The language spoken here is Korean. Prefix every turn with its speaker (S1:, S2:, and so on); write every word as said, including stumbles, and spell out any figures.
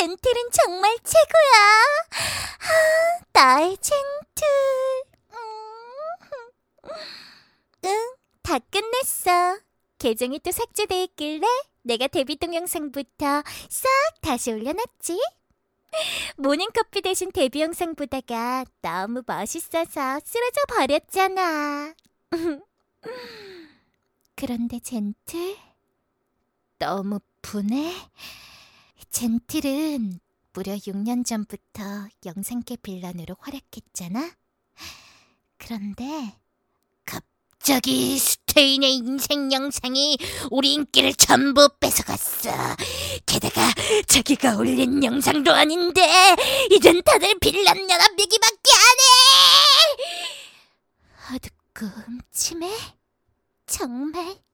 S1: 젠틀은 정말 최고야. 아, 나의 젠틀. 음. 응, 다 끝냈어. 계정이 또 삭제돼 있길래 내가 데뷔 동영상부터 싹 다시 올려놨지. 모닝커피 대신 데뷔 영상 보다가 너무 멋있어서 쓰러져 버렸잖아. 그런데 젠틀? 너무 분해? 젠틀은 무려 육 년 전부터 영상계 빌런으로 활약했잖아? 그런데 갑자기 스테인의 인생 영상이 우리 인기를 전부 뺏어갔어. 게다가 자기가 올린 영상도 아닌데 이젠 다들 빌런 연합 얘기밖에 안 해. 어둡고 음침해? 정말